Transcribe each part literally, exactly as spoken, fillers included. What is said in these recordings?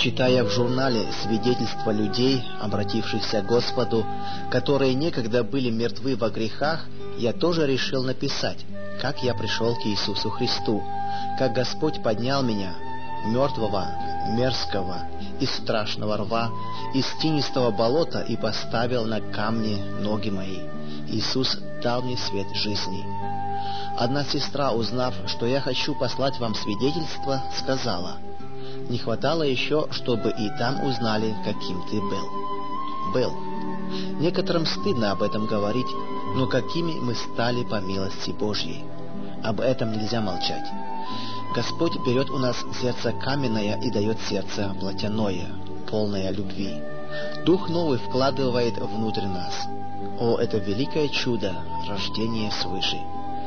Читая в журнале свидетельства людей, обратившихся к Господу, которые некогда были мертвы во грехах, я тоже решил написать, как я пришел к Иисусу Христу, как Господь поднял меня, мертвого, мерзкого, из страшного рва, из тинистого болота и поставил на камни ноги мои. Иисус дал мне свет жизни. Одна сестра, узнав, что я хочу послать вам свидетельство, сказала: «Не хватало еще, чтобы и там узнали, каким ты был». Был. Некоторым стыдно об этом говорить, но какими мы стали по милости Божьей. Об этом нельзя молчать. Господь берет у нас сердце каменное и дает сердце плотяное, полное любви. Дух новый вкладывает внутрь нас. О, это великое чудо — рождение свыше!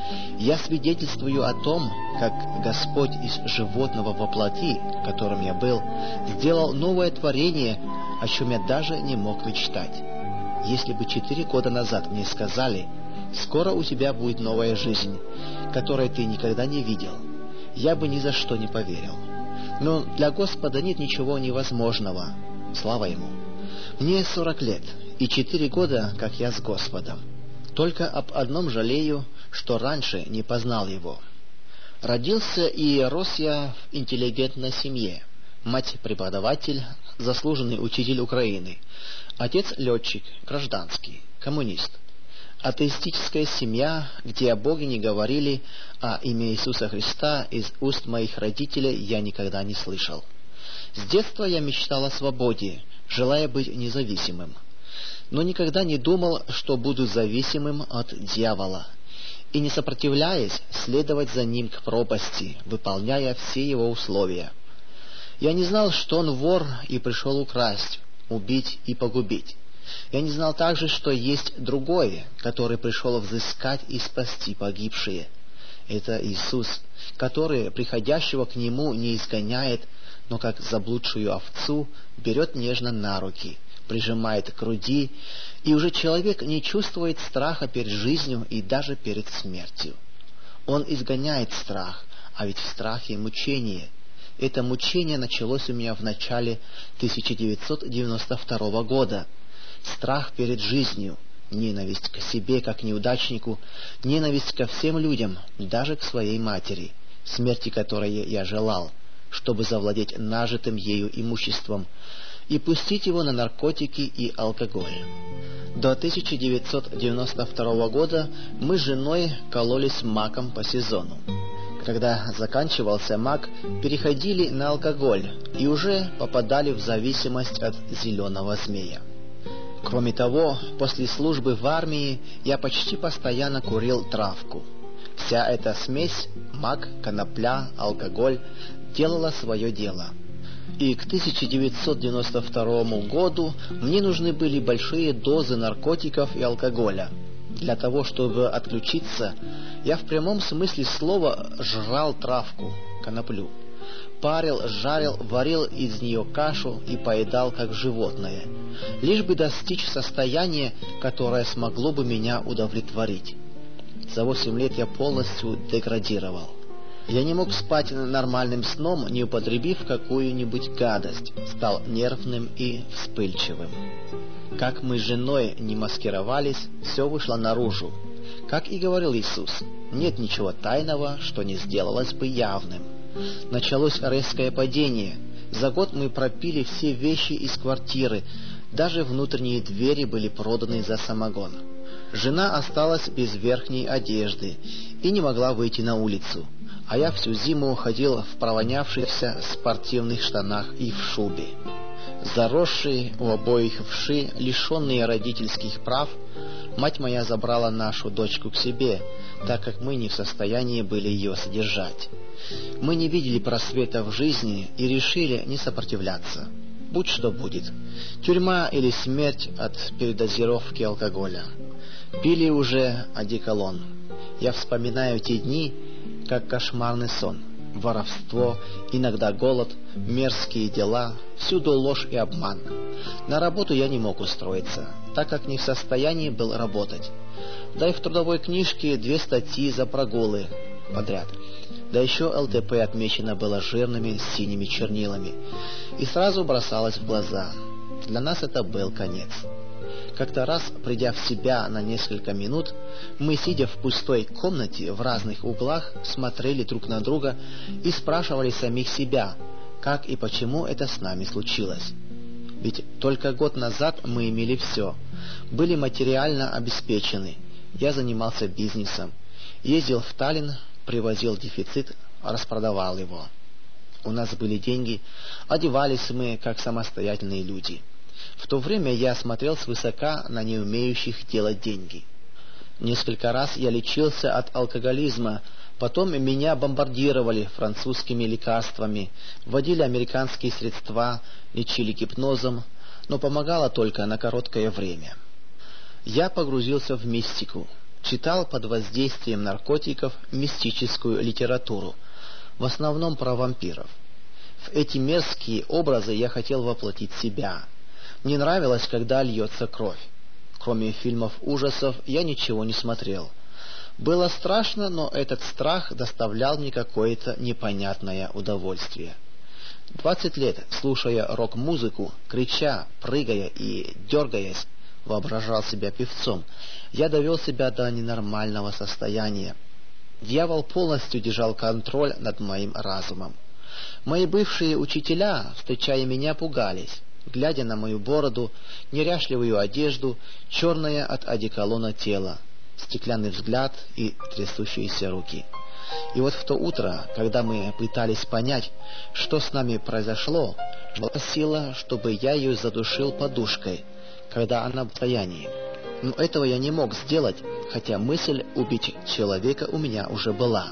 Я свидетельствую о том, как Господь из животного во плоти, которым я был, сделал новое творение, о чем я даже не мог мечтать. Если бы четыре года назад мне сказали: «Скоро у тебя будет новая жизнь, которой ты никогда не видел», я бы ни за что не поверил. Но для Господа нет ничего невозможного. Слава Ему! Мне сорок лет, и четыре года, как я с Господом. Только об одном жалею, что раньше не познал Его. Родился и рос я в интеллигентной семье. Мать — преподаватель, заслуженный учитель Украины. Отец — летчик, гражданский, коммунист. Атеистическая семья, где о Боге не говорили, а имя Иисуса Христа из уст моих родителей я никогда не слышал. С детства я мечтал о свободе, желая быть независимым. Но никогда не думал, что буду зависимым от дьявола, и, не сопротивляясь, следовать за ним к пропасти, выполняя все его условия. Я не знал, что он вор и пришел украсть, убить и погубить. Я не знал также, что есть другой, который пришел взыскать и спасти погибшие. Это Иисус, который приходящего к Нему не изгоняет, но как заблудшую овцу берет нежно на руки, прижимает к груди, и уже человек не чувствует страха перед жизнью и даже перед смертью. Он изгоняет страх, а ведь в страхе мучение. Это мучение началось у меня в начале тысяча девятьсот девяносто второго года. Страх перед жизнью, ненависть к себе как неудачнику, ненависть ко всем людям, даже к своей матери, смерти которой я желал, чтобы завладеть нажитым ею имуществом и пустить его на наркотики и алкоголь. До тысяча девятьсот девяносто второго года мы с женой кололись маком по сезону. Когда заканчивался мак, переходили на алкоголь и уже попадали в зависимость от зеленого змея. Кроме того, после службы в армии я почти постоянно курил травку. Вся эта смесь — мак, конопля, алкоголь — делала свое дело. И к тысяча девятьсот девяносто второму году мне нужны были большие дозы наркотиков и алкоголя. Для того, чтобы отключиться, я в прямом смысле слова жрал травку, коноплю. Парил, жарил, варил из нее кашу и поедал как животное, лишь бы достичь состояния, которое смогло бы меня удовлетворить. За восемь лет я полностью деградировал. Я не мог спать нормальным сном, не употребив какую-нибудь гадость, стал нервным и вспыльчивым. Как мы с женой не маскировались, все вышло наружу. Как и говорил Иисус, нет ничего тайного, что не сделалось бы явным. Началось резкое падение. За год мы пропили все вещи из квартиры, даже внутренние двери были проданы за самогон. Жена осталась без верхней одежды и не могла выйти на улицу, а я всю зиму ходил в провонявшихся спортивных штанах и в шубе. Заросшие у обоих вши, лишенные родительских прав, мать моя забрала нашу дочку к себе, так как мы не в состоянии были ее содержать. Мы не видели просвета в жизни и решили не сопротивляться. Будь что будет. Тюрьма или смерть от передозировки алкоголя. Пили уже одеколон. Я вспоминаю те дни, как кошмарный сон. Воровство, иногда голод, мерзкие дела, всюду ложь и обман. На работу я не мог устроиться, так как не в состоянии был работать. Да и в трудовой книжке две статьи за прогулы подряд. Да еще ЛТП отмечено было жирными синими чернилами и сразу бросалось в глаза. Для нас это был конец. Как-то раз, придя в себя на несколько минут, мы, сидя в пустой комнате в разных углах, смотрели друг на друга и спрашивали самих себя, как и почему это с нами случилось. Ведь только год назад мы имели все, были материально обеспечены. Я занимался бизнесом, ездил в Таллин, привозил дефицит, распродавал его. У нас были деньги, одевались мы как самостоятельные люди. В то время я смотрел свысока на не умеющих делать деньги. Несколько раз я лечился от алкоголизма, потом меня бомбардировали французскими лекарствами, вводили американские средства, лечили гипнозом, но помогало только на короткое время. Я погрузился в мистику, читал под воздействием наркотиков мистическую литературу, в основном про вампиров. В эти мерзкие образы я хотел воплотить себя. Мне нравилось, когда льется кровь. Кроме фильмов ужасов, я ничего не смотрел. Было страшно, но этот страх доставлял мне какое-то непонятное удовольствие. Двадцать лет, слушая рок-музыку, крича, прыгая и дергаясь, воображал себя певцом, я довел себя до ненормального состояния. Дьявол полностью держал контроль над моим разумом. Мои бывшие учителя, встречая меня, пугались, глядя на мою бороду, неряшливую одежду, черное от одеколона тело, стеклянный взгляд и трясущиеся руки. И вот в то утро, когда мы пытались понять, что с нами произошло, просила, чтобы я ее задушил подушкой, когда она в состоянии. Но этого я не мог сделать, хотя мысль убить человека у меня уже была.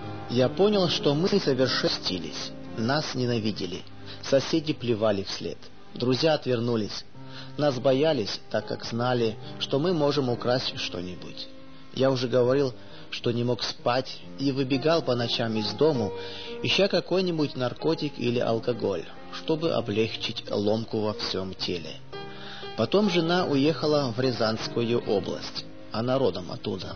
Я понял, что мы совершились, нас ненавидели, соседи плевали вслед. Друзья отвернулись. Нас боялись, так как знали, что мы можем украсть что-нибудь. Я уже говорил, что не мог спать и выбегал по ночам из дому, ища какой-нибудь наркотик или алкоголь, чтобы облегчить ломку во всем теле. Потом жена уехала в Рязанскую область, она родом оттуда.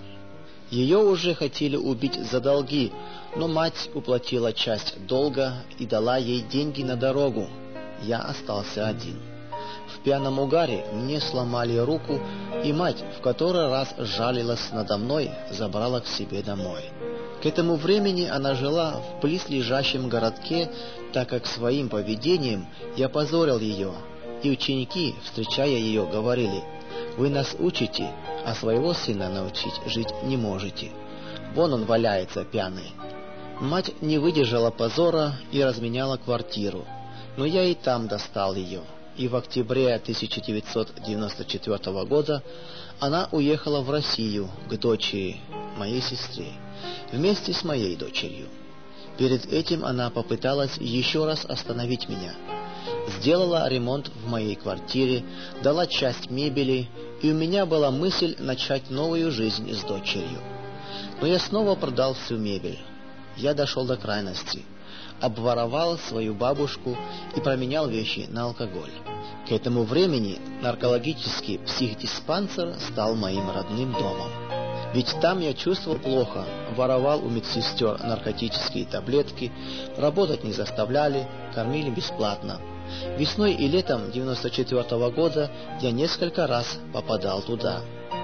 Ее уже хотели убить за долги, но мать уплатила часть долга и дала ей деньги на дорогу. Я остался один. В пьяном угаре мне сломали руку, и мать в который раз жалилась надо мной, забрала к себе домой. К этому времени она жила в близлежащем городке, так как своим поведением я позорил ее, и ученики, встречая ее, говорили: «Вы нас учите, а своего сына научить жить не можете. Вон он валяется пьяный». Мать не выдержала позора и разменяла квартиру. Но я и там достал ее, и в октябре тысяча девятьсот девяносто четвёртого года она уехала в Россию к дочери, моей сестре, вместе с моей дочерью. Перед этим она попыталась еще раз остановить меня. Сделала ремонт в моей квартире, дала часть мебели, и у меня была мысль начать новую жизнь с дочерью. Но я снова продал всю мебель. Я дошел до крайности. Обворовал свою бабушку и променял вещи на алкоголь. К этому времени наркологический психдиспансер стал моим родным домом. Ведь там я чувствовал плохо, воровал у медсестер наркотические таблетки, работать не заставляли, кормили бесплатно. Весной и летом девяносто четвёртого года я несколько раз попадал туда.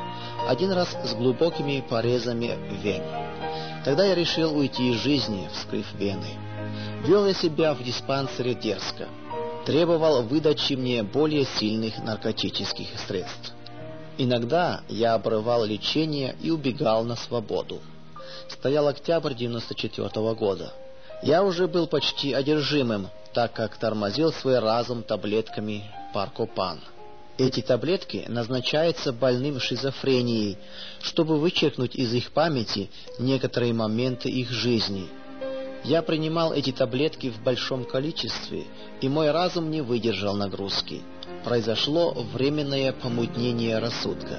Один раз с глубокими порезами вен. Тогда я решил уйти из жизни, вскрыв вены. Вел я себя в диспансере дерзко. Требовал выдачи мне более сильных наркотических средств. Иногда я обрывал лечение и убегал на свободу. Стоял октябрь девяносто четвёртого года. Я уже был почти одержимым, так как тормозил свой разум таблетками Паркопан. Эти таблетки назначаются больным шизофренией, чтобы вычеркнуть из их памяти некоторые моменты их жизни. Я принимал эти таблетки в большом количестве, и мой разум не выдержал нагрузки. Произошло временное помутнение рассудка.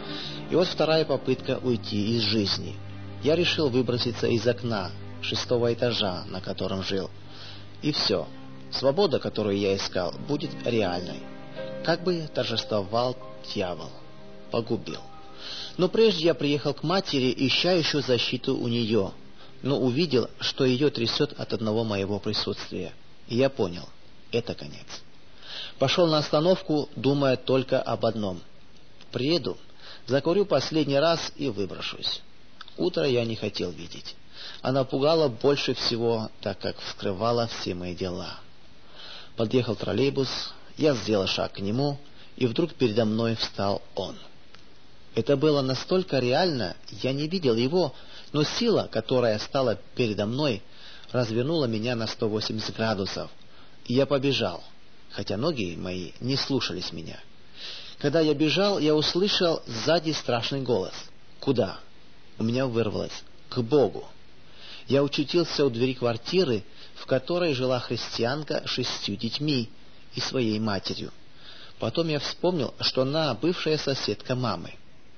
И вот вторая попытка уйти из жизни. Я решил выброситься из окна шестого этажа, на котором жил. И все. Свобода, которую я искал, будет реальной. Как бы торжествовал дьявол. Погубил. Но прежде я приехал к матери, ища еще защиту у нее. но увидел, что ее трясет от одного моего присутствия. И я понял — это конец. Пошел на остановку, думая только об одном: приеду, закурю последний раз и выброшусь. Утро я не хотел видеть. Она пугала больше всего, так как вскрывала все мои дела. Подъехал троллейбус, я сделал шаг к нему, и вдруг передо мной встал он. Это было настолько реально, я не видел его, но сила, которая стала передо мной, развернула меня на сто восемьдесят градусов, и я побежал, хотя ноги мои не слушались меня. Когда я бежал, я услышал сзади страшный голос. Куда? У меня вырвалось: к Богу. Я очутился у двери квартиры, в которой жила христианка с шестью детьми и своей матерью. Потом я вспомнил, что она бывшая соседка мамы.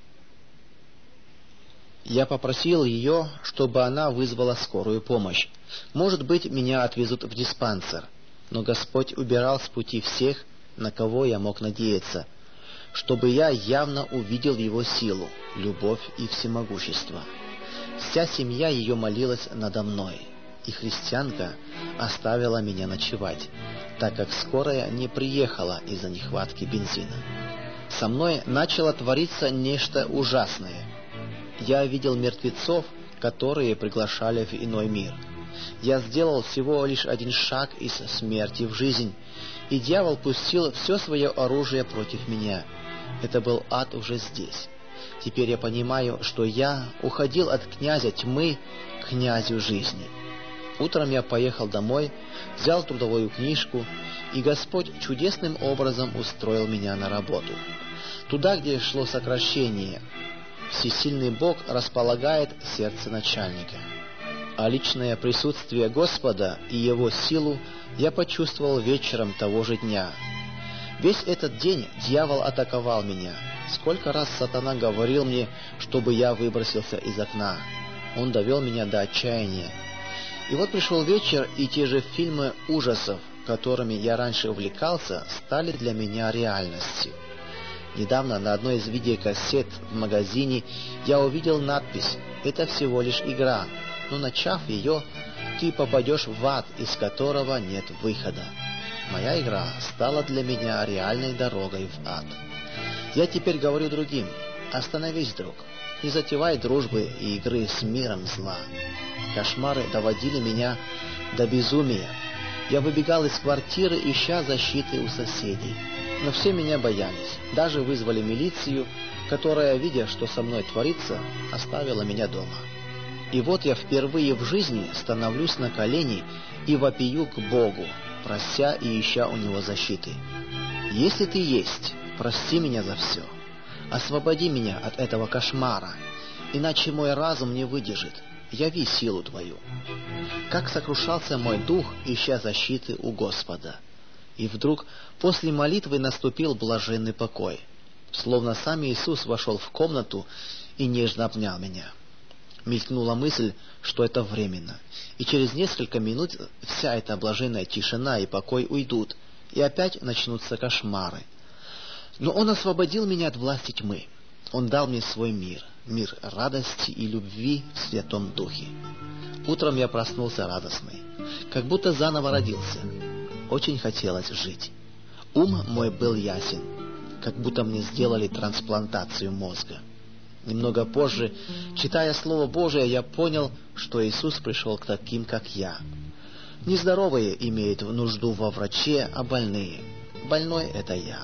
Я попросил ее, чтобы она вызвала скорую помощь. Может быть, меня отвезут в диспансер. Но Господь убирал с пути всех, на кого я мог надеяться, чтобы я явно увидел Его силу, любовь и всемогущество. Вся семья ее молилась надо мной, и христианка оставила меня ночевать, так как скорая не приехала из-за нехватки бензина. Со мной начало твориться нечто ужасное. Я видел мертвецов, которые приглашали в иной мир. Я сделал всего лишь один шаг из смерти в жизнь, и дьявол пустил все свое оружие против меня. Это был ад уже здесь. Теперь я понимаю, что я уходил от князя тьмы к князю жизни. Утром я поехал домой, взял трудовую книжку, и Господь чудесным образом устроил меня на работу. Туда, где шло сокращение, всесильный Бог располагает сердце начальника. А личное присутствие Господа и Его силу я почувствовал вечером того же дня. Весь этот день дьявол атаковал меня. Сколько раз сатана говорил мне, чтобы я выбросился из окна. Он довел меня до отчаяния. И вот пришел вечер, и те же фильмы ужасов, которыми я раньше увлекался, стали для меня реальностью. Недавно на одной из видеокассет в магазине я увидел надпись: «Это всего лишь игра, но начав ее, ты попадешь в ад, из которого нет выхода». Моя игра стала для меня реальной дорогой в ад. Я теперь говорю другим: остановись, друг, не затевай дружбы и игры с миром зла. Кошмары доводили меня до безумия. Я выбегал из квартиры, ища защиты у соседей. Но все меня боялись. Даже вызвали милицию, которая, видя, что со мной творится, оставила меня дома. И вот я впервые в жизни становлюсь на колени и вопию к Богу, прося и ища у Него защиты. Если Ты есть, прости меня за все. Освободи меня от этого кошмара, иначе мой разум не выдержит. Яви силу Твою. Как сокрушался мой дух, ища защиты у Господа. И вдруг после молитвы наступил блаженный покой, словно сам Иисус вошел в комнату и нежно обнял меня. Мелькнула мысль, что это временно, и через несколько минут вся эта блаженная тишина и покой уйдут, и опять начнутся кошмары. Но Он освободил меня от власти тьмы. Он дал мне свой мир, мир радости и любви в Святом Духе. Утром я проснулся радостный, как будто заново родился. Очень хотелось жить. Ум мой был ясен, как будто мне сделали трансплантацию мозга. Немного позже, читая Слово Божие, я понял, что Иисус пришел к таким, как я. Нездоровые имеют нужду во враче, а больные. Больной — это я.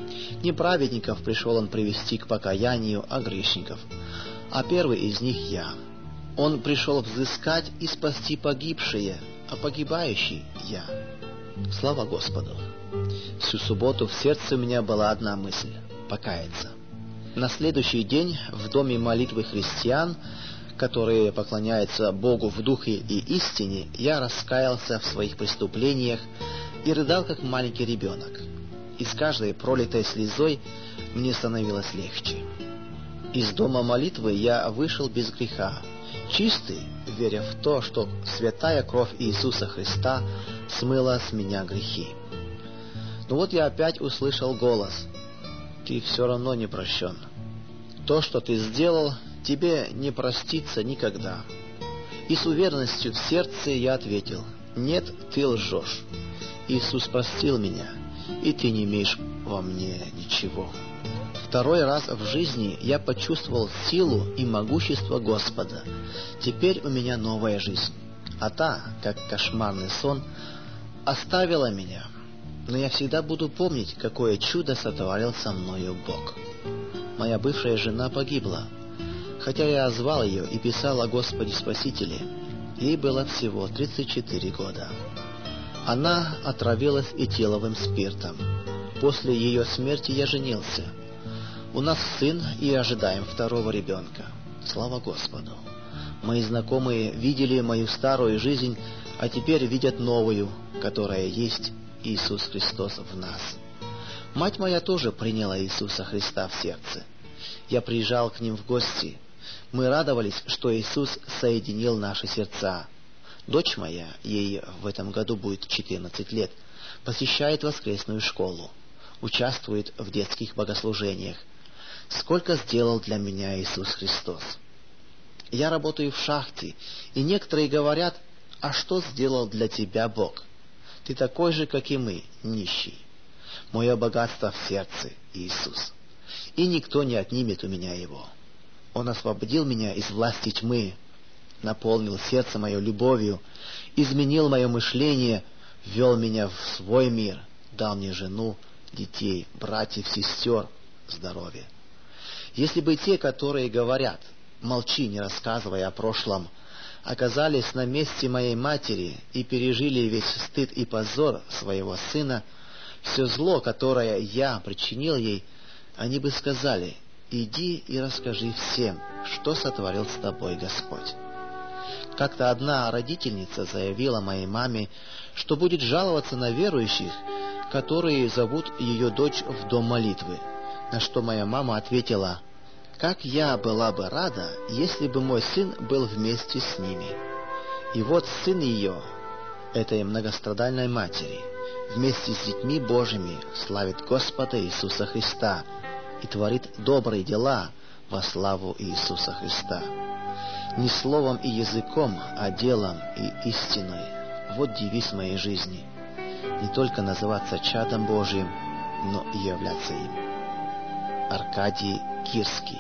Не праведников пришел Он привести к покаянию, а грешников. А первый из них я. Он пришел взыскать и спасти погибшие, а погибающий я. Слава Господу! Всю субботу в сердце у меня была одна мысль — покаяться. На следующий день в доме молитвы христиан, которые поклоняются Богу в духе и истине, я раскаялся в своих преступлениях и рыдал, как маленький ребенок. И с каждой пролитой слезой мне становилось легче. Из дома молитвы я вышел без греха, чистый, веря в то, что святая кровь Иисуса Христа смыла с меня грехи. Но вот я опять услышал голос: «Ты все равно не прощен. То, что ты сделал, тебе не простится никогда». И с уверенностью в сердце я ответил: «Нет, ты лжешь. Иисус простил меня, и ты не имеешь во мне ничего». Второй раз в жизни я почувствовал силу и могущество Господа. Теперь у меня новая жизнь. А та, как кошмарный сон, оставила меня. Но я всегда буду помнить, какое чудо сотворил со мною Бог. Моя бывшая жена погибла. Хотя я звал ее и писал о Господе Спасителе, ей было всего тридцать четыре года. Она отравилась этиловым спиртом. После ее смерти я женился. У нас сын, и ожидаем второго ребенка. Слава Господу! Мои знакомые видели мою старую жизнь, а теперь видят новую, которая есть Иисус Христос в нас. Мать моя тоже приняла Иисуса Христа в сердце. Я приезжал к ним в гости. Мы радовались, что Иисус соединил наши сердца. Дочь моя, ей в этом году будет четырнадцать лет, посещает воскресную школу, участвует в детских богослужениях. Сколько сделал для меня Иисус Христос! Я работаю в шахте, и некоторые говорят: «А что сделал для тебя Бог? Ты такой же, как и мы, нищий». Мое богатство в сердце — Иисус, и никто не отнимет у меня его. Он освободил меня из власти тьмы, наполнил сердце мое любовью, изменил мое мышление, ввел меня в свой мир, дал мне жену, детей, братьев, сестер, здоровье. Если бы те, которые говорят: «Молчи, не рассказывай о прошлом», оказались на месте моей матери и пережили весь стыд и позор своего сына, все зло, которое я причинил ей, они бы сказали: «Иди и расскажи всем, что сотворил с тобой Господь». Как-то одна родительница заявила моей маме, что будет жаловаться на верующих, которые зовут ее дочь в дом молитвы, на что моя мама ответила: «Как я была бы рада, если бы мой сын был вместе с ними». И вот сын ее, этой многострадальной матери, вместе с детьми Божьими славит Господа Иисуса Христа и творит добрые дела во славу Иисуса Христа. Не словом и языком, а делом и истиной. Вот девиз моей жизни. Не только называться чадом Божьим, но и являться им. Аркадий Кирский.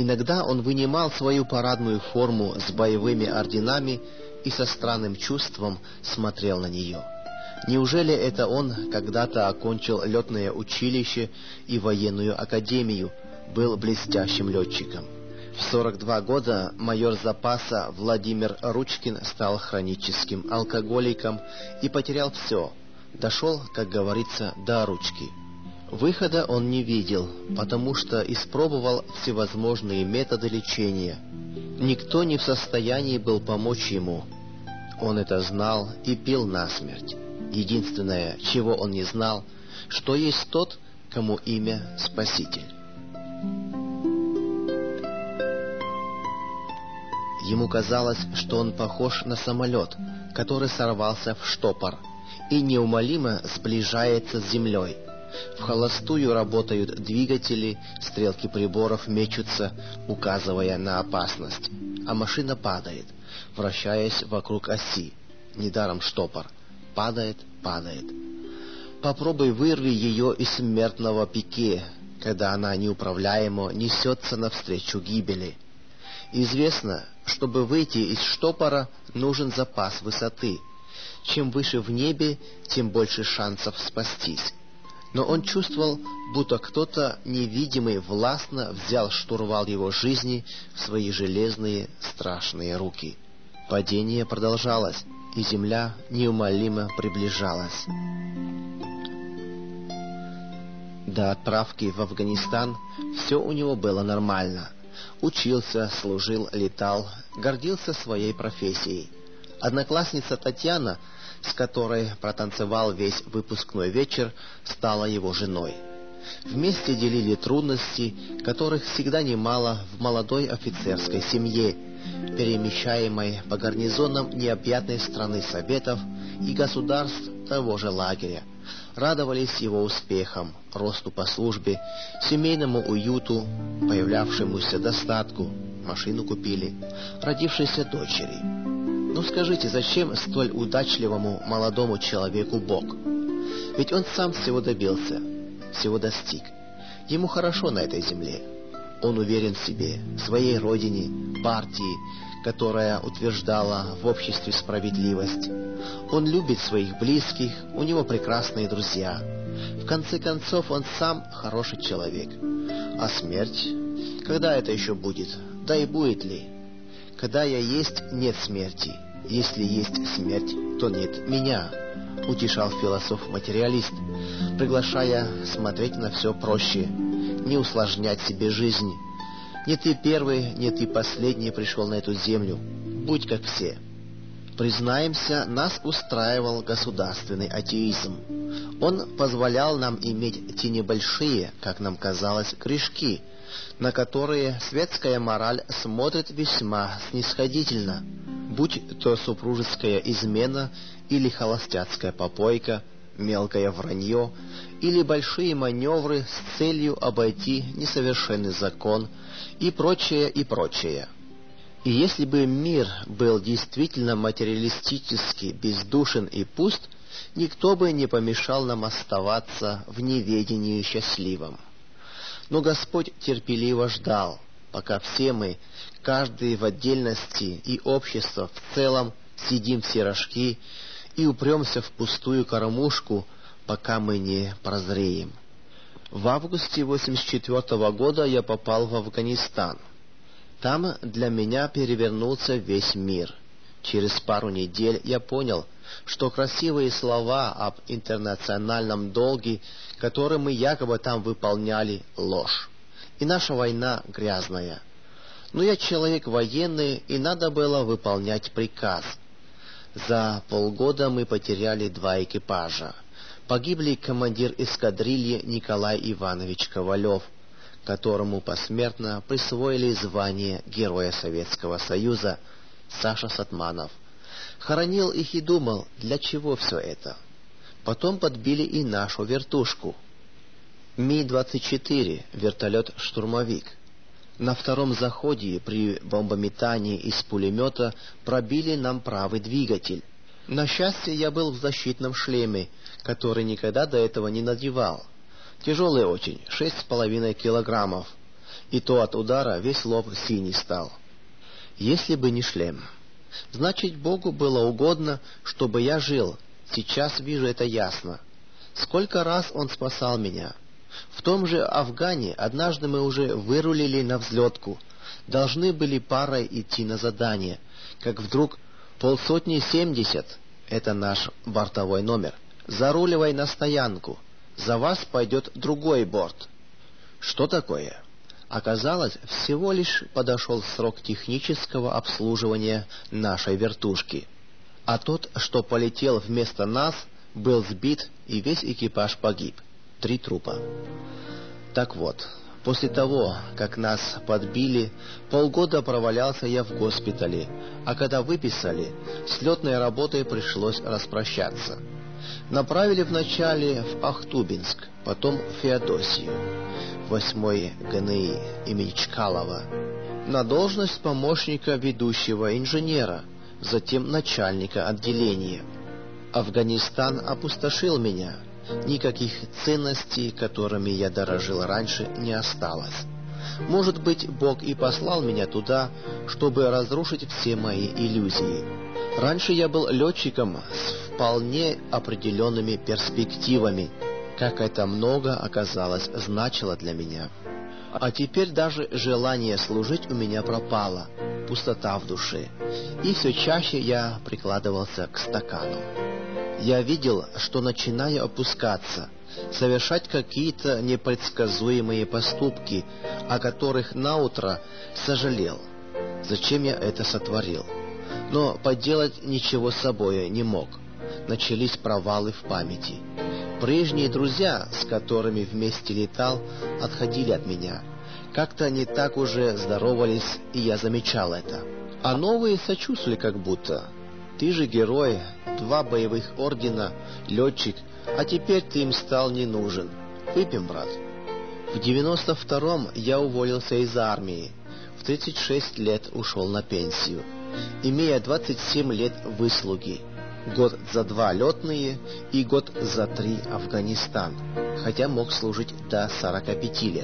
Иногда он вынимал свою парадную форму с боевыми орденами и со странным чувством смотрел на нее. Неужели это он когда-то окончил летное училище и военную академию, был блестящим летчиком? В сорок два года майор запаса Владимир Ручкин стал хроническим алкоголиком и потерял все. Дошел, как говорится, до ручки. Выхода он не видел, потому что испробовал всевозможные методы лечения. Никто не в состоянии был помочь ему. Он это знал и пил насмерть. Единственное, чего он не знал, что есть тот, кому имя Спаситель. Ему казалось, что он похож на самолет, который сорвался в штопор и неумолимо сближается с землей. В холостую работают двигатели, стрелки приборов мечутся, указывая на опасность, а машина падает, вращаясь вокруг оси. Недаром штопор. Падает, падает. Попробуй вырви ее из смертного пике, когда она неуправляемо несется навстречу гибели. Известно, чтобы выйти из штопора, нужен запас высоты. Чем выше в небе, тем больше шансов спастись. Но он чувствовал, будто кто-то невидимый властно взял штурвал его жизни в свои железные страшные руки. Падение продолжалось, и земля неумолимо приближалась. До отправки в Афганистан все у него было нормально. Учился, служил, летал, гордился своей профессией. Одноклассница Татьяна, с которой протанцевал весь выпускной вечер, стала его женой. Вместе делили трудности, которых всегда немало в молодой офицерской семье, перемещаемой по гарнизонам необъятной страны Советов и государств того же лагеря. Радовались его успехам, росту по службе, семейному уюту, появлявшемуся достатку, машину купили, родившейся дочери. Ну скажите, зачем столь удачливому молодому человеку Бог? Ведь он сам всего добился, всего достиг. Ему хорошо на этой земле. Он уверен в себе, в своей родине, партии, которая утверждала в обществе справедливость. Он любит своих близких, у него прекрасные друзья. В конце концов, он сам хороший человек. А смерть? Когда это еще будет? Да и будет ли? Когда я есть, нет смерти. Если есть смерть, то нет меня, утешал философ-материалист, приглашая смотреть на все проще, не усложнять себе жизнь. Не ты первый, не ты последний пришел на эту землю. Будь как все. Признаемся, нас устраивал государственный атеизм. Он позволял нам иметь те небольшие, как нам казалось, грешки, на которые светская мораль смотрит весьма снисходительно, будь то супружеская измена или холостяцкая попойка, мелкое вранье или большие маневры с целью обойти несовершенный закон и прочее, и прочее. И если бы мир был действительно материалистически бездушен и пуст, никто бы не помешал нам оставаться в неведении счастливым. Но Господь терпеливо ждал, пока все мы, каждый в отдельности и общество в целом, сидим все рожки и упремся в пустую кормушку, пока мы не прозреем. В августе восемьдесят четвёртого года я попал в Афганистан. Там для меня перевернулся весь мир. Через пару недель я понял, что красивые слова об интернациональном долге, который мы якобы там выполняли, ложь. И наша война грязная. Но я человек военный, и надо было выполнять приказ. За полгода мы потеряли два экипажа. Погибли командир эскадрильи Николай Иванович Ковалев, которому посмертно присвоили звание Героя Советского Союза, Саша Сатманов. Хоронил их и думал, для чего все это. Потом подбили и нашу вертушку. Ми двадцать четыре, вертолет-штурмовик. На втором заходе при бомбометании из пулемета пробили нам правый двигатель. На счастье, я был в защитном шлеме, который никогда до этого не надевал. Тяжелый очень, шесть с половиной килограммов. и то от удара весь лоб синий стал. Если бы не шлем. Значит, Богу было угодно, чтобы я жил. Сейчас вижу это ясно. Сколько раз Он спасал меня. В том же Афгане однажды мы уже вырулили на взлетку. Должны были парой идти на задание, как вдруг полсотни семьдесят, это наш бортовой номер, заруливай на стоянку, за вас пойдет другой борт. Что такое? Оказалось, всего лишь подошел срок технического обслуживания нашей вертушки. А тот, что полетел вместо нас, был сбит, и весь экипаж погиб. Три трупа. Так вот, после того, как нас подбили, полгода провалялся я в госпитале, а когда выписали, с летной работой пришлось распрощаться. Направили вначале в Ахтубинск, потом в Феодосию, восьмой ГНИ имени Чкалова, на должность помощника ведущего инженера, затем начальника отделения. Афганистан опустошил меня. Никаких ценностей, которыми я дорожил раньше, не осталось. Может быть, Бог и послал меня туда, чтобы разрушить все мои иллюзии. Раньше я был летчиком с вполне определенными перспективами. Как это много, оказалось, значило для меня. А теперь даже желание служить у меня пропало, пустота в душе, и все чаще я прикладывался к стакану. Я видел, что начинаю опускаться, совершать какие-то непредсказуемые поступки, о которых наутро сожалел. Зачем я это сотворил? Но поделать ничего с собой не мог. Начались провалы в памяти. Прежние друзья, с которыми вместе летал, отходили от меня. Как-то не так уже здоровались, и я замечал это. А новые сочувствовали как будто. Ты же герой, два боевых ордена, летчик, а теперь ты им стал не нужен. Выпьем, брат. В девяносто втором я уволился из армии. В тридцать шесть лет ушел на пенсию, имея двадцать семь лет выслуги. Год за два летные и год за три Афганистан, хотя мог служить до сорока пяти лет.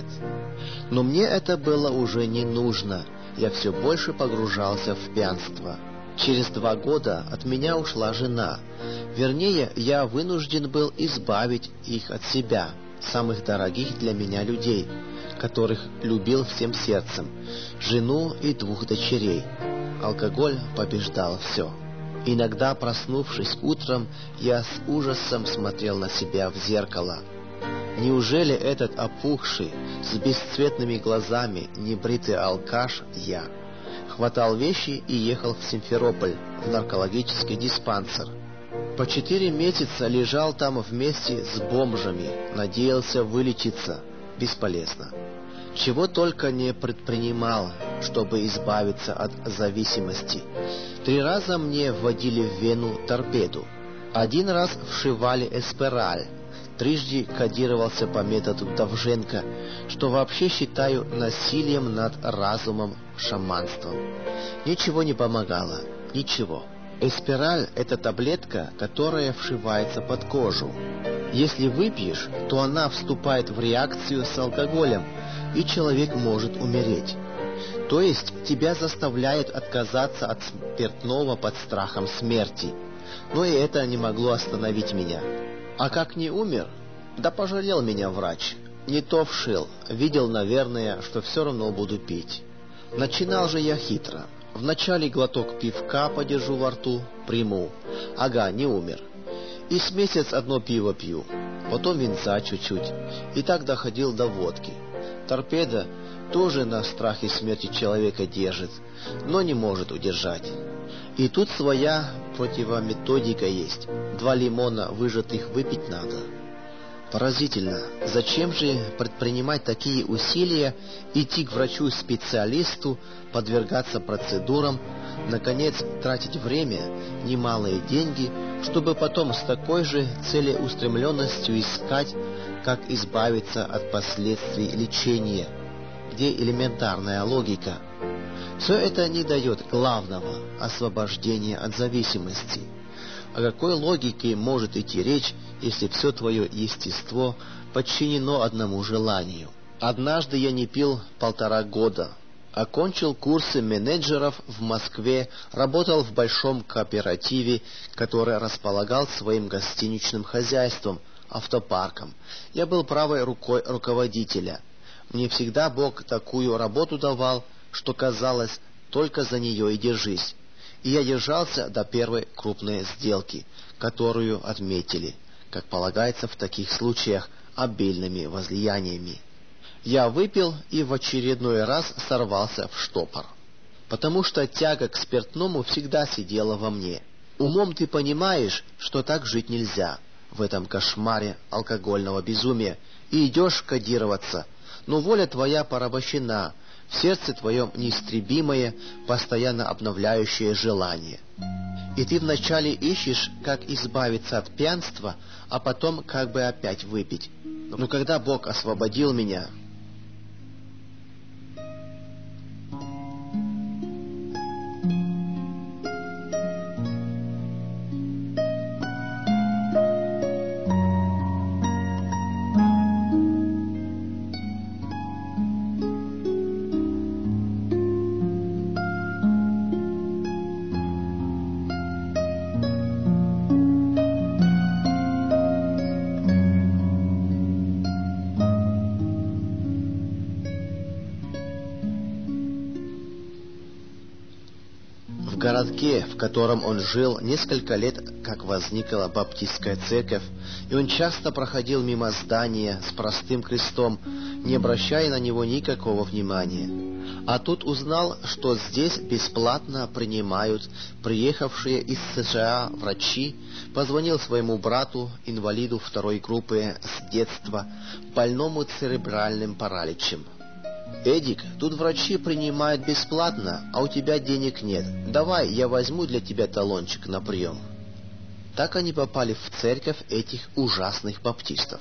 Но мне это было уже не нужно, я все больше погружался в пьянство. Через два года от меня ушла жена. Вернее, я вынужден был избавить их от себя, самых дорогих для меня людей, которых любил всем сердцем, жену и двух дочерей. Алкоголь побеждал все. Иногда, проснувшись утром, я с ужасом смотрел на себя в зеркало. Неужели этот опухший, с бесцветными глазами, небритый алкаш я? Хватал вещи и ехал в Симферополь, в наркологический диспансер. По четыре месяца лежал там вместе с бомжами, надеялся вылечиться. Бесполезно. Чего только не предпринимал, чтобы избавиться от зависимости. Три раза мне вводили в вену торпеду. Один раз вшивали эспираль. Трижды кодировался по методу Довженко, что вообще считаю насилием над разумом, шаманством. Ничего не помогало. Ничего. Эспираль — это таблетка, которая вшивается под кожу. Если выпьешь, то она вступает в реакцию с алкоголем, и человек может умереть. То есть тебя заставляют отказаться от спиртного под страхом смерти. Но и это не могло остановить меня. А как не умер? Да пожалел меня врач. Не то вшил. Видел, наверное, что все равно буду пить. Начинал же я хитро. Вначале глоток пивка подержу во рту, приму. Ага, не умер. И с месяц одно пиво пью. Потом винца чуть-чуть. И так доходил до водки. Торпеда тоже на страхе смерти человека держит, но не может удержать. И тут своя противометодика есть. Два лимона выжатых выпить надо. Поразительно. Зачем же предпринимать такие усилия, идти к врачу-специалисту, подвергаться процедурам, наконец тратить время, немалые деньги, чтобы потом с такой же целеустремленностью искать, как избавиться от последствий лечения, где элементарная логика. Все это не дает главного – освобождения от зависимости. О какой логике может идти речь, если все твое естество подчинено одному желанию? Однажды я не пил полтора года. Окончил курсы менеджеров в Москве, работал в большом кооперативе, который располагал своим гостиничным хозяйством, автопарком. Я был правой рукой руководителя. Мне всегда Бог такую работу давал, что казалось, только за нее и держись. И я держался до первой крупной сделки, которую отметили, как полагается в таких случаях, обильными возлияниями. Я выпил и в очередной раз сорвался в штопор, потому что тяга к спиртному всегда сидела во мне. Умом ты понимаешь, что так жить нельзя в этом кошмаре алкогольного безумия, и идешь кодироваться, но воля твоя порабощена, в сердце твоем неистребимое, постоянно обновляющее желание. И ты вначале ищешь, как избавиться от пьянства, а потом как бы опять выпить. Но когда Бог освободил меня... В городке, в котором он жил, несколько лет как возникла баптистская церковь, и он часто проходил мимо здания с простым крестом, не обращая на него никакого внимания. А тут узнал, что здесь бесплатно принимают приехавшие из США врачи, позвонил своему брату, инвалиду второй группы с детства, больному церебральным параличем. «Эдик, тут врачи принимают бесплатно, а у тебя денег нет. Давай, я возьму для тебя талончик на прием». Так они попали в церковь этих ужасных баптистов.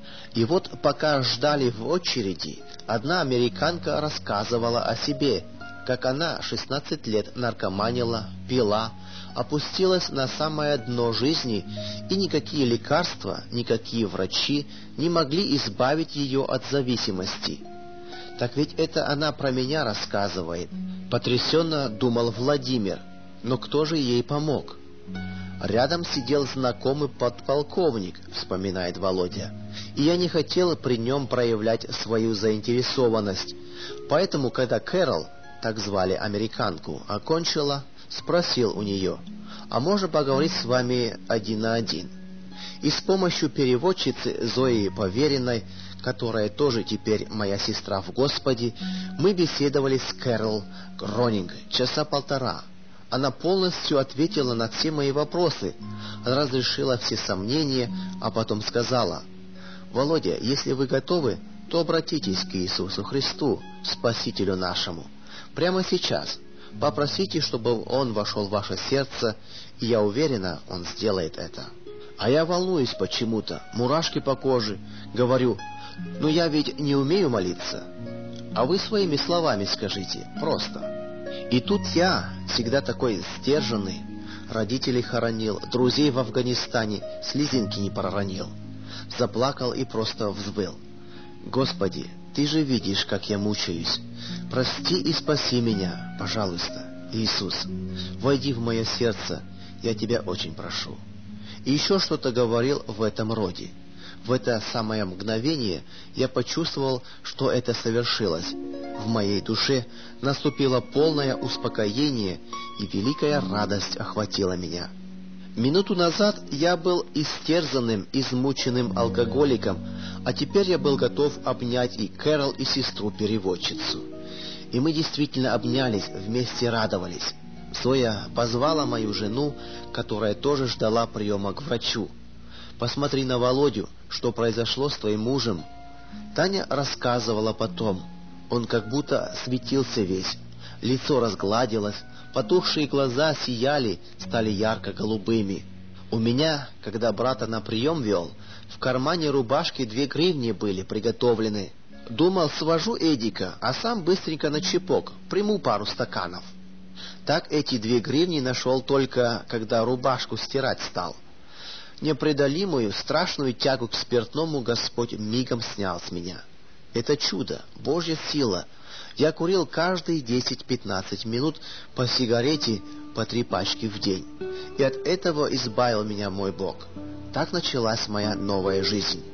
И вот пока ждали в очереди, одна американка рассказывала о себе, как она шестнадцать лет наркоманила, пила, опустилась на самое дно жизни, и никакие лекарства, никакие врачи не могли избавить ее от зависимости. «Так ведь это она про меня рассказывает», — потрясенно думал Владимир. «Но кто же ей помог?» «Рядом сидел знакомый подполковник», — вспоминает Володя, «и я не хотел при нем проявлять свою заинтересованность. Поэтому, когда Кэрол, так звали американку, окончила, спросил у нее: а можно поговорить с вами один на один?» И с помощью переводчицы Зои Поверенной, которая тоже теперь моя сестра в Господе, мы беседовали с Кэрол Гронинг часа полтора. Она полностью ответила на все мои вопросы, разрешила все сомнения, а потом сказала: «Володя, если вы готовы, то обратитесь к Иисусу Христу, Спасителю нашему, прямо сейчас. Попросите, чтобы Он вошел в ваше сердце, и я уверена, Он сделает это». А я волнуюсь почему-то, мурашки по коже. Говорю: «Ну я ведь не умею молиться». «А вы своими словами скажите, просто». И тут я, всегда такой сдержанный, родителей хоронил, друзей в Афганистане, слезинки не проронил, заплакал и просто взвыл: «Господи, Ты же видишь, как я мучаюсь. Прости и спаси меня, пожалуйста, Иисус. Войди в мое сердце, я Тебя очень прошу». И еще что-то говорил в этом роде. В это самое мгновение я почувствовал, что это совершилось. В моей душе наступило полное успокоение, и великая радость охватила меня. Минуту назад я был истерзанным, измученным алкоголиком, а теперь я был готов обнять и Кэрол, и сестру-переводчицу. И мы действительно обнялись, вместе радовались. Зоя позвала мою жену, которая тоже ждала приема к врачу. «Посмотри на Володю, что произошло с твоим мужем». Таня рассказывала потом. Он как будто светился весь, лицо разгладилось, потухшие глаза сияли, стали ярко-голубыми. У меня, когда брата на прием вел, в кармане рубашки две гривни были приготовлены. Думал, свожу Эдика, а сам быстренько на чепок, приму пару стаканов. Так эти две гривни нашел только, когда рубашку стирать стал. Непреодолимую, страшную тягу к спиртному Господь мигом снял с меня. Это чудо, Божья сила. Я курил каждые десять-пятнадцать минут по сигарете, по три пачки в день. И от этого избавил меня мой Бог. Так началась моя новая жизнь.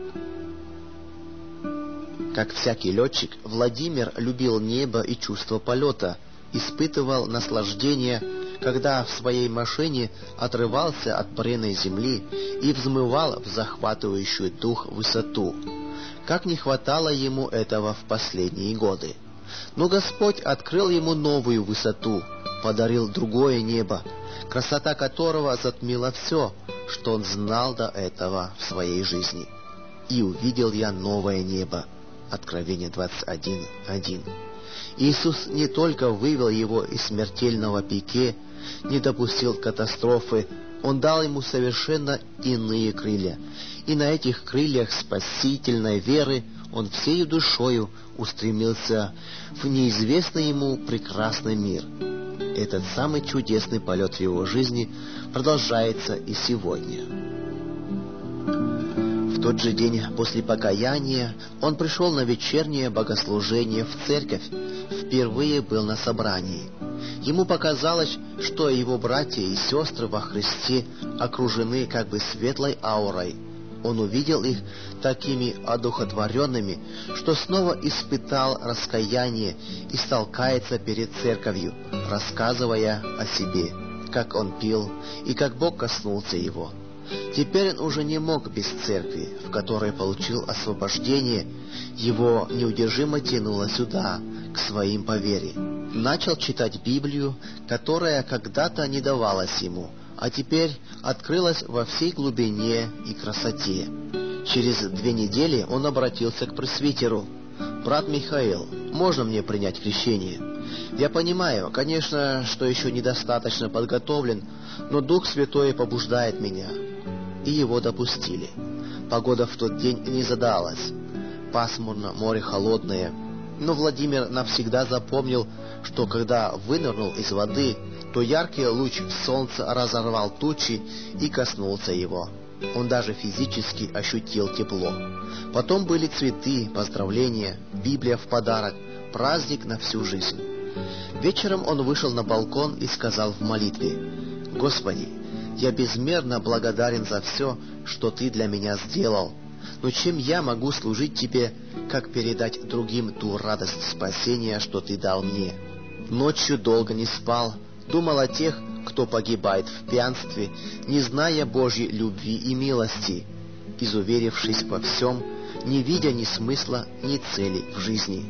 Как всякий летчик, Владимир любил небо и чувство полета, испытывал наслаждение, когда в своей машине отрывался от бренной земли и взмывал в захватывающую дух высоту. Как не хватало ему этого в последние годы. Но Господь открыл ему новую высоту, подарил другое небо, красота которого затмила все, что он знал до этого в своей жизни. «И увидел я новое небо». Откровение двадцать один, один. Иисус не только вывел его из смертельного пике, не допустил катастрофы, Он дал ему совершенно иные крылья. И на этих крыльях спасительной веры он всею душою устремился в неизвестный ему прекрасный мир. Этот самый чудесный полет в его жизни продолжается и сегодня. В тот же день после покаяния он пришел на вечернее богослужение в церковь, впервые был на собрании. Ему показалось, что его братья и сестры во Христе окружены как бы светлой аурой. Он увидел их такими одухотворенными, что снова испытал раскаяние и стал каяться перед церковью, рассказывая о себе, как он пил и как Бог коснулся его. Теперь он уже не мог без церкви, в которой получил освобождение. Его неудержимо тянуло сюда, к своим по вере. Начал читать Библию, которая когда-то не давалась ему, а теперь открылась во всей глубине и красоте. Через две недели он обратился к пресвитеру. «Брат Михаил, можно мне принять крещение? Я понимаю, конечно, что еще недостаточно подготовлен, но Дух Святой побуждает меня». И его допустили. Погода в тот день не задалась. Пасмурно, море холодное. Но Владимир навсегда запомнил, что когда вынырнул из воды, то яркий луч солнца разорвал тучи и коснулся его. Он даже физически ощутил тепло. Потом были цветы, поздравления, Библия в подарок, праздник на всю жизнь. Вечером он вышел на балкон и сказал в молитве: «Господи, я безмерно благодарен за все, что Ты для меня сделал. Но чем я могу служить Тебе, как передать другим ту радость спасения, что Ты дал мне?» Ночью долго не спал, думал о тех, кто погибает в пьянстве, не зная Божьей любви и милости, изуверившись во всем, не видя ни смысла, ни цели в жизни.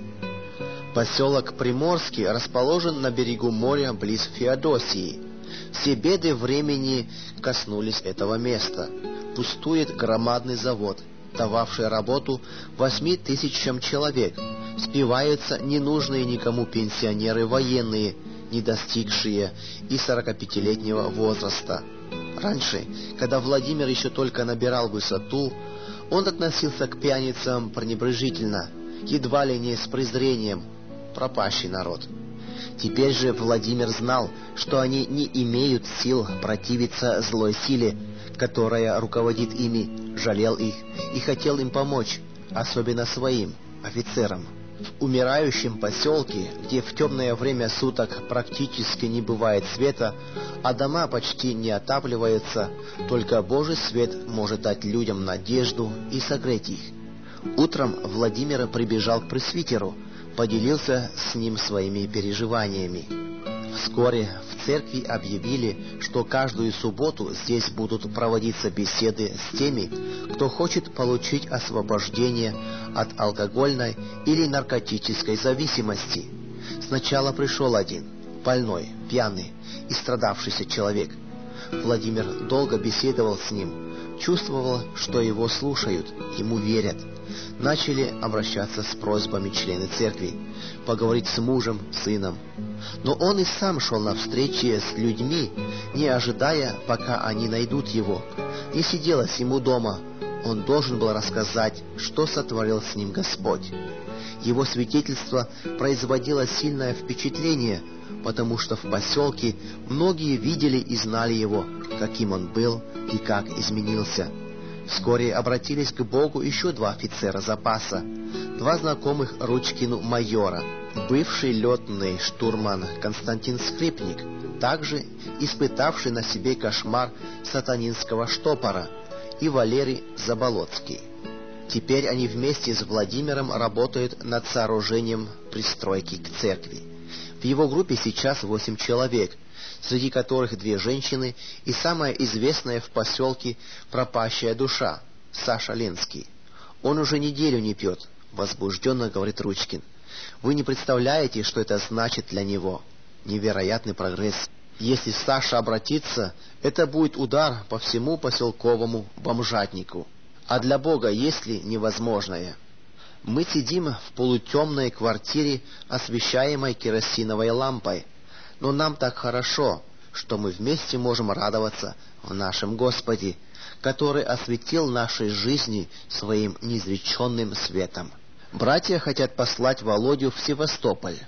Поселок Приморский расположен на берегу моря близ Феодосии. Все беды времени коснулись этого места. Пустует громадный завод, дававший работу восьми тысячам человек. Спиваются ненужные никому пенсионеры военные, не достигшие и сорокапятилетнего возраста. Раньше, когда Владимир еще только набирал высоту, он относился к пьяницам пренебрежительно, едва ли не с презрением. Пропащий народ. Теперь же Владимир знал, что они не имеют сил противиться злой силе, которая руководит ими, жалел их и хотел им помочь, особенно своим, офицерам. В умирающем поселке, где в темное время суток практически не бывает света, а дома почти не отапливаются, только Божий свет может дать людям надежду и согреть их. Утром Владимир прибежал к пресвитеру, поделился с ним своими переживаниями. Вскоре в церкви объявили, что каждую субботу здесь будут проводиться беседы с теми, кто хочет получить освобождение от алкогольной или наркотической зависимости. Сначала пришел один, больной, пьяный и страдавшийся человек. Владимир долго беседовал с ним, чувствовал, что его слушают, ему верят. Начали обращаться с просьбами члены церкви, поговорить с мужем, сыном. Но он и сам шел на встречи с людьми, не ожидая, пока они найдут его. Не сиделось ему дома, он должен был рассказать, что сотворил с ним Господь. Его свидетельство производило сильное впечатление, потому что в поселке многие видели и знали его, каким он был и как изменился. Вскоре обратились к Богу еще два офицера запаса. два знакомых Ручкину майора, бывший летный штурман Константин Скрипник, также испытавший на себе кошмар сатанинского штопора, и Валерий Заболоцкий. Теперь они вместе с Владимиром работают над сооружением пристройки к церкви. В его группе сейчас восемь человек, среди которых две женщины и самая известная в поселке пропащая душа Саша Ленский. Он уже неделю не пьет, возбужденно говорит Ручкин. Вы не представляете, что это значит для него. Невероятный прогресс. Если Саша обратится, это будет удар по всему поселковому бомжатнику. А для Бога есть ли невозможное? Мы сидим в полутемной квартире, освещаемой керосиновой лампой. Но нам так хорошо, что мы вместе можем радоваться в нашем Господе, который осветил наши жизни своим неизреченным светом. Братья хотят послать Володю в Севастополь,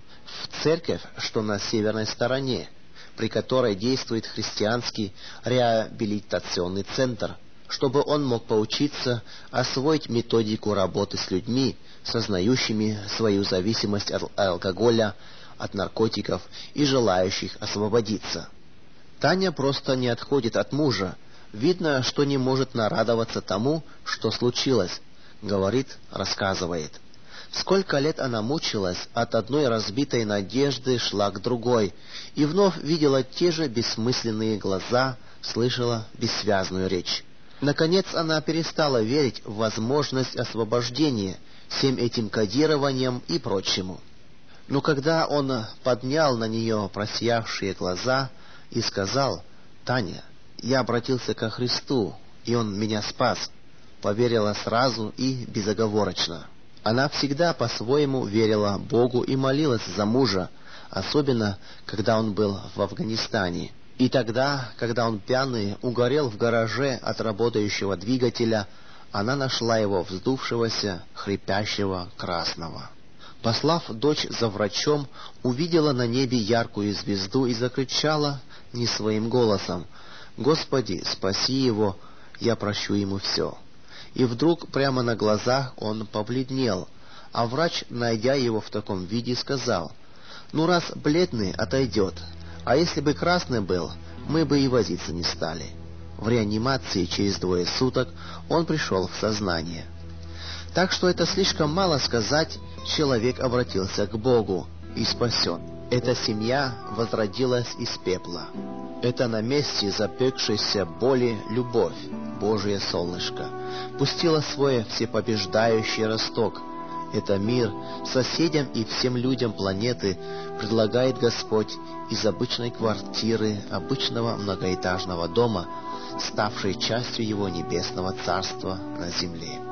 в церковь, что на северной стороне, при которой действует христианский реабилитационный центр, чтобы он мог поучиться освоить методику работы с людьми, сознающими свою зависимость от алкоголя, от наркотиков и желающих освободиться. Таня просто не отходит от мужа. Видно, что не может нарадоваться тому, что случилось. Говорит, рассказывает. Сколько лет она мучилась, от одной разбитой надежды шла к другой, и вновь видела те же бессмысленные глаза, слышала бессвязную речь. Наконец она перестала верить в возможность освобождения всем этим кодированием и прочему. Но когда он поднял на нее просиявшие глаза и сказал: «Таня, я обратился ко Христу, и Он меня спас», поверила сразу и безоговорочно. Она всегда по-своему верила Богу и молилась за мужа, особенно когда он был в Афганистане. И тогда, когда он пьяный угорел в гараже от работающего двигателя, она нашла его вздувшегося, хрипящего, красного. Послав дочь за врачом, увидела на небе яркую звезду и закричала не своим голосом: «Господи, спаси его, я прощу ему все». И вдруг прямо на глазах он побледнел, а врач, найдя его в таком виде, сказал: «Ну, раз бледный, отойдет, а если бы красный был, мы бы и возиться не стали». В реанимации через двое суток он пришел в сознание. Так что это слишком мало сказать, человек обратился к Богу и спасен. Эта семья возродилась из пепла. Это на месте запекшейся боли любовь, Божие солнышко, пустила свой всепобеждающий росток. Это мир соседям и всем людям планеты предлагает Господь из обычной квартиры, обычного многоэтажного дома, ставшей частью Его небесного царства на земле.